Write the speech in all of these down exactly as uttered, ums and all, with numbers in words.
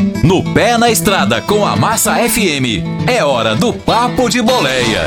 No Pé na Estrada com a Massa F M, é hora do Papo de Boleia.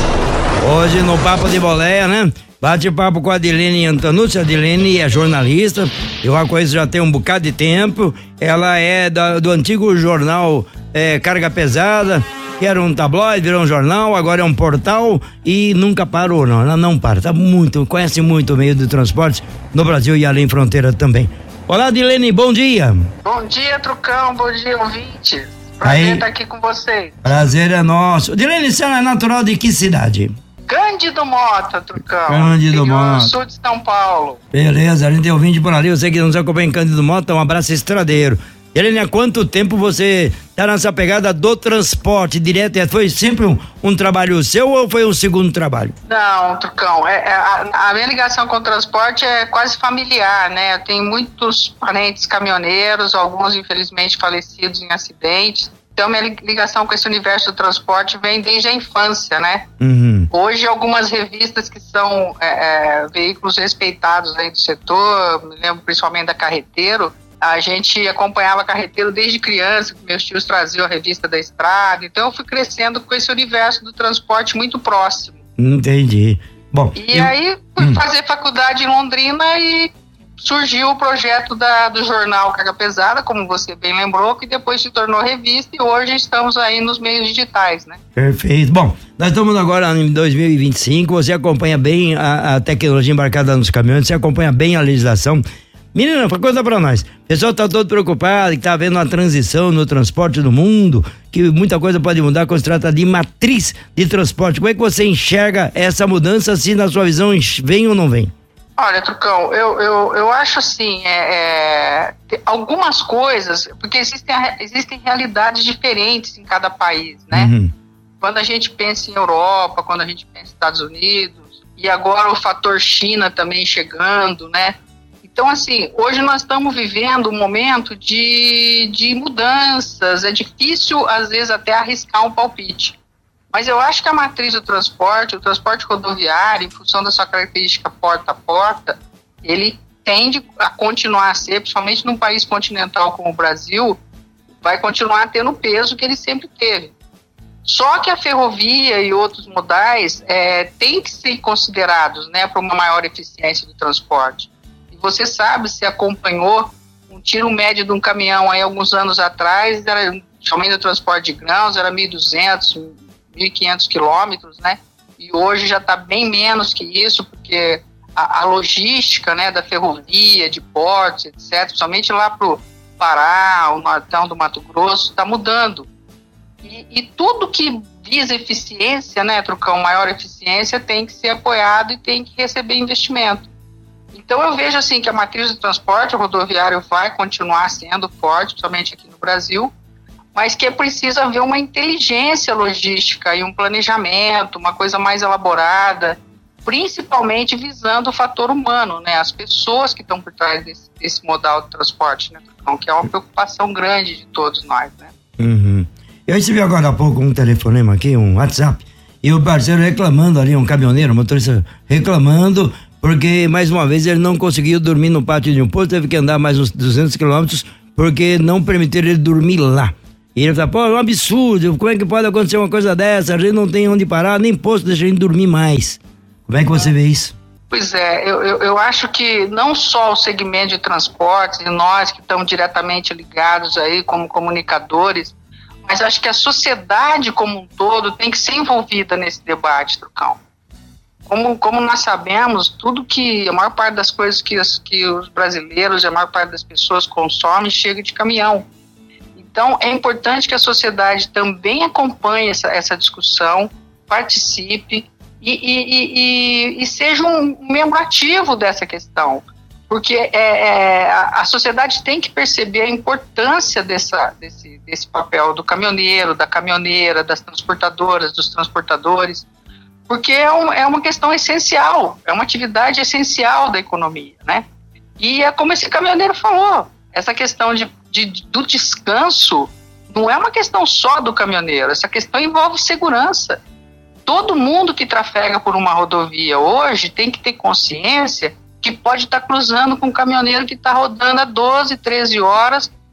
Hoje no Papo de Boleia, né? Bate-papo com a Adilene Antonucci. A Adilene é jornalista, eu a conheço já tem um bocado de tempo. Ela é da, do antigo jornal é, Carga Pesada, que era um tabloide, virou um jornal, agora é um portal e nunca parou, não. Ela não para, tá muito, conhece muito o meio de transporte no Brasil e além fronteira também. Olá, Adilene, bom dia. Bom dia, Trucão, bom dia, ouvintes. Prazer estar aqui com vocês. Prazer é nosso. Adilene, você é natural de que cidade? Cândido Mota, Trucão. Cândido Mota. Sul de São Paulo. Beleza, a gente tem ouvinte por ali, você que nos acompanha em Cândido Mota, um abraço estradeiro. Adilene, há quanto tempo você tá nessa pegada do transporte direto? Foi sempre um, um trabalho seu ou foi um segundo trabalho? Não, Trucão, é, é, a, a minha ligação com o transporte é quase familiar, né? Eu tenho muitos parentes caminhoneiros, alguns infelizmente falecidos em acidentes. Então, minha ligação com esse universo do transporte vem desde a infância, né? Uhum. Hoje, algumas revistas que são é, é, veículos respeitados aí do setor, me lembro principalmente da Carreteiro, a gente acompanhava Carreteiro desde criança, meus tios traziam a revista da estrada, então eu fui crescendo com esse universo do transporte muito próximo. Entendi. Bom, e eu... aí fui hum. fazer faculdade em Londrina e surgiu o projeto da, do jornal Carga Pesada, como você bem lembrou, que depois se tornou revista e hoje estamos aí nos meios digitais, né? Perfeito. Bom, nós estamos agora em dois mil e vinte e cinco, você acompanha bem a, a tecnologia embarcada nos caminhões, você acompanha bem a legislação. Menina, conta pra nós. O pessoal tá todo preocupado, que tá havendo uma transição no transporte do mundo, que muita coisa pode mudar quando se trata de matriz de transporte. Como é que você enxerga essa mudança, se na sua visão vem ou não vem? Olha, Trucão, eu, eu, eu acho assim, é, é, algumas coisas, porque existem, existem realidades diferentes em cada país, né? Uhum. Quando a gente pensa em Europa, quando a gente pensa em Estados Unidos, e agora o fator China também chegando, né? Então, assim, hoje nós estamos vivendo um momento de, de mudanças, é difícil, às vezes, até arriscar um palpite. Mas eu acho que a matriz do transporte, o transporte rodoviário, em função da sua característica porta a porta, ele tende a continuar a ser, principalmente num país continental como o Brasil, vai continuar tendo o peso que ele sempre teve. Só que a ferrovia e outros modais é, têm que ser considerados, né, para uma maior eficiência do transporte. Você sabe, se acompanhou um tiro médio de um caminhão aí alguns anos atrás, era, principalmente no transporte de grãos, era mil e duzentos, mil e quinhentos quilômetros, né? E hoje já está bem menos que isso, porque a, a logística, né, da ferrovia, de portos, etcétera, principalmente lá para o Pará, o nortão do Mato Grosso, está mudando. E, e tudo que visa eficiência, né, Trucão, maior eficiência, tem que ser apoiado e tem que receber investimento. Então eu vejo assim que a matriz do transporte rodoviário vai continuar sendo forte, principalmente aqui no Brasil, mas que é preciso haver uma inteligência logística e um planejamento, uma coisa mais elaborada, principalmente visando o fator humano, né? As pessoas que estão por trás desse, desse modal de transporte, né? Então, que é uma preocupação grande de todos nós, né? Uhum. Eu recebi agora há pouco um telefonema aqui, um WhatsApp, e o parceiro reclamando ali, um caminhoneiro, um motorista reclamando, porque mais uma vez ele não conseguiu dormir no pátio de um posto, teve que andar mais uns duzentos quilômetros, porque não permitiram ele dormir lá. E ele fala, pô, é um absurdo, como é que pode acontecer uma coisa dessa? A gente não tem onde parar, nem posto deixa a gente dormir mais. Como é que você vê isso? Pois é, eu, eu, eu acho que não só o segmento de transportes e nós que estamos diretamente ligados aí como comunicadores, mas acho que a sociedade como um todo tem que ser envolvida nesse debate, Trucão. Como, como nós sabemos, tudo que, a maior parte das coisas que, as, que os brasileiros e a maior parte das pessoas consomem chega de caminhão. Então, é importante que a sociedade também acompanhe essa, essa discussão, participe e, e, e, e seja um membro ativo dessa questão. Porque é, é, a, a sociedade tem que perceber a importância dessa, desse, desse papel do caminhoneiro, da caminhoneira, das transportadoras, dos transportadores, porque é, um, é uma questão essencial, é uma atividade essencial da economia, né? E é como esse caminhoneiro falou, essa questão de, de, do descanso não é uma questão só do caminhoneiro, essa questão envolve segurança. Todo mundo que trafega por uma rodovia hoje tem que ter consciência que pode estar cruzando com um caminhoneiro que está rodando a doze, treze horas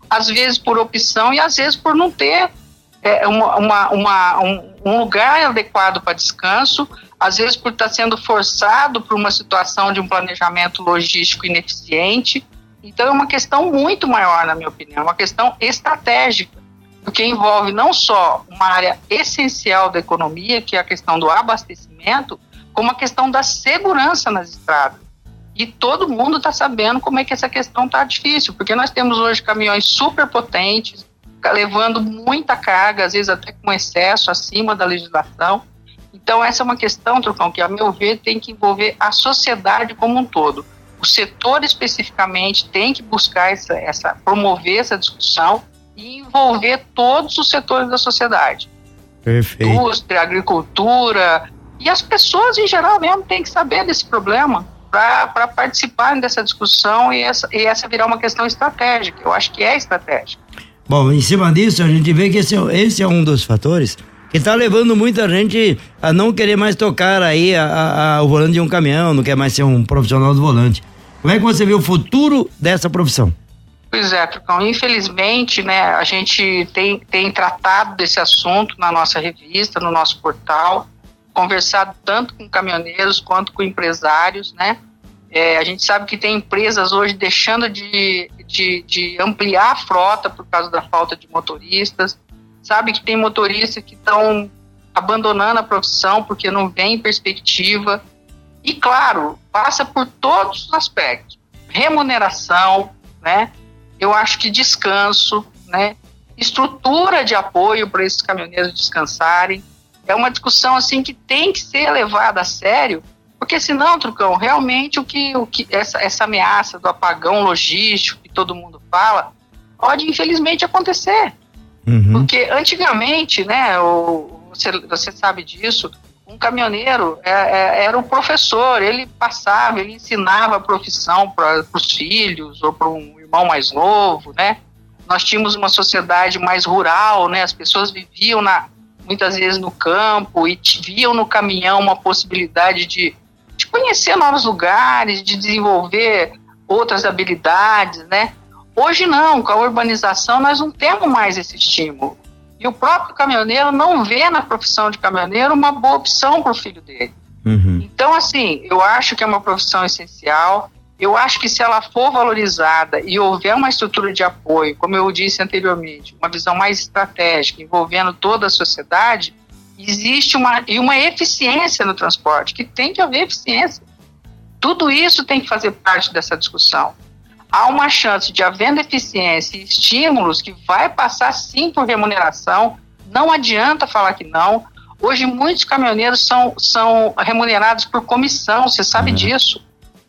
às vezes por opção e às vezes por não ter é, uma, uma, uma, um, um lugar adequado para descanso, às vezes por estar sendo forçado por uma situação de um planejamento logístico ineficiente. Então é uma questão muito maior, na minha opinião, uma questão estratégica, porque envolve não só uma área essencial da economia, que é a questão do abastecimento, como a questão da segurança nas estradas. E todo mundo está sabendo como é que essa questão está difícil, porque nós temos hoje caminhões super potentes, levando muita carga, às vezes até com excesso acima da legislação. Então essa é uma questão, Trucão, que a meu ver tem que envolver a sociedade como um todo. O setor especificamente tem que buscar essa, essa promover essa discussão e envolver todos os setores da sociedade. Perfeito. Indústria, agricultura, e as pessoas em geral mesmo têm que saber desse problema para participarem dessa discussão e essa, e essa virar uma questão estratégica. Eu acho que é estratégica. Bom, em cima disso, a gente vê que esse, esse é um dos fatores que está levando muita gente a não querer mais tocar aí a, a, a, o volante de um caminhão, não quer mais ser um profissional do volante. Como é que você vê o futuro dessa profissão? Pois é, Trucão, infelizmente, né, a gente tem, tem tratado desse assunto na nossa revista, no nosso portal, conversado tanto com caminhoneiros quanto com empresários, né? É, a gente sabe que tem empresas hoje deixando de, de, de ampliar a frota por causa da falta de motoristas, sabe que tem motoristas que estão abandonando a profissão porque não vem perspectiva. E, claro, passa por todos os aspectos. Remuneração, né? Eu acho que descanso, né? Estrutura de apoio para esses caminhoneiros descansarem. É uma discussão assim que tem que ser levada a sério, porque senão, Trucão, realmente o que, o que essa, essa ameaça do apagão logístico que todo mundo fala, pode infelizmente acontecer. Uhum. Porque antigamente, né, o, você, você sabe disso, um caminhoneiro é, é, era um professor, ele passava, ele ensinava a profissão para os filhos ou para um irmão mais novo, né? Nós tínhamos uma sociedade mais rural, né? As pessoas viviam na, muitas vezes no campo e viam no caminhão uma possibilidade de, de conhecer novos lugares, de desenvolver outras habilidades, né? Hoje não, com a urbanização nós não temos mais esse estímulo. E o próprio caminhoneiro não vê na profissão de caminhoneiro uma boa opção para o filho dele. Uhum. Então, assim, eu acho que é uma profissão essencial. Eu acho que se ela for valorizada e houver uma estrutura de apoio, como eu disse anteriormente, uma visão mais estratégica, envolvendo toda a sociedade, existe uma, e uma eficiência no transporte, que tem que haver eficiência. Tudo isso tem que fazer parte dessa discussão. Há uma chance de, havendo eficiência e estímulos, que vai passar sim por remuneração, não adianta falar que não. Hoje muitos caminhoneiros são, são remunerados por comissão, você sabe uhum. disso.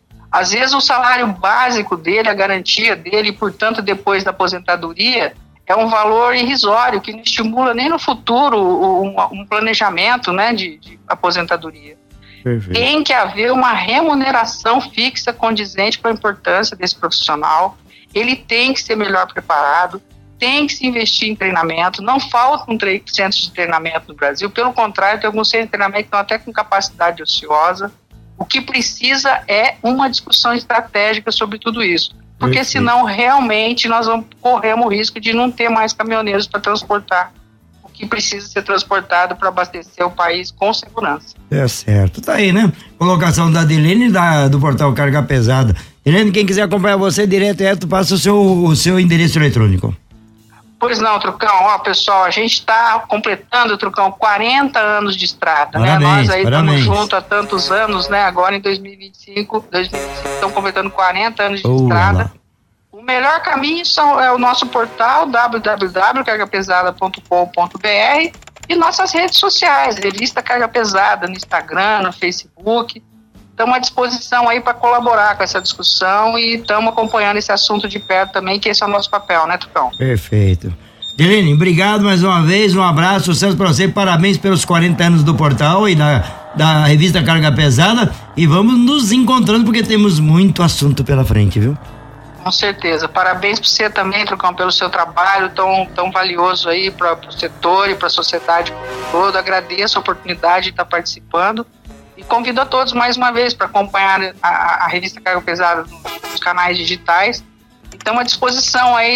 Às vezes o salário básico dele, a garantia dele, e portanto depois da aposentadoria, é um valor irrisório, que não estimula nem no futuro um, um planejamento, né, de, de aposentadoria. Perfeito. Tem que haver uma remuneração fixa condizente com a importância desse profissional. Ele tem que ser melhor preparado, tem que se investir em treinamento. Não faltam tre- centros de treinamento no Brasil, pelo contrário, tem alguns centros de treinamento que estão até com capacidade ociosa. O que precisa é uma discussão estratégica sobre tudo isso, porque Perfeito. Senão realmente nós vamos correr o risco de não ter mais caminhoneiros para transportar o que precisa ser transportado para abastecer o país com segurança. É certo, tá aí, né? Colocação da Dilene da, do portal Carga Pesada. Dilene, quem quiser acompanhar você direto, direto passa o seu, o seu endereço eletrônico. Pois não, Trucão, ó, pessoal, a gente está completando, Trucão, quarenta anos de estrada, parabéns, né? Nós aí parabéns. estamos juntos há tantos anos, né? Agora em dois mil e vinte e cinco, dois mil e vinte e cinco estamos completando quarenta anos de oh, estrada. Lá. O melhor caminho são, é o nosso portal w w w ponto carga pesada ponto com ponto b r e nossas redes sociais, revista Carga Pesada, no Instagram, no Facebook. Estamos à disposição aí para colaborar com essa discussão e estamos acompanhando esse assunto de perto também, que esse é o nosso papel, né, Tucão? Perfeito. Dilene, obrigado mais uma vez, um abraço, sucesso para você, parabéns pelos quarenta anos do portal e da, da revista Carga Pesada, e vamos nos encontrando porque temos muito assunto pela frente, viu? Com certeza, parabéns para você também, Trucão, pelo seu trabalho tão, tão valioso aí para o setor e para a sociedade como um todo. Agradeço a oportunidade de estar participando. E convido a todos mais uma vez para acompanhar a, a revista Carga Pesada nos canais digitais. Estamos à disposição aí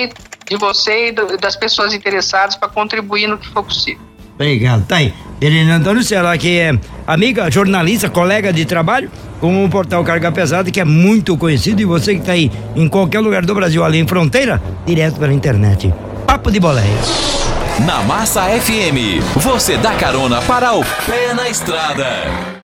de você e do, das pessoas interessadas para contribuir no que for possível. Obrigado. Tá aí. Irene Antunucci, ela que é amiga, jornalista, colega de trabalho com o portal Carga Pesada, que é muito conhecido, e você que tá aí em qualquer lugar do Brasil, ali em fronteira, direto pela internet. Papo de Boleia. Na Massa F M, você dá carona para o pé na estrada.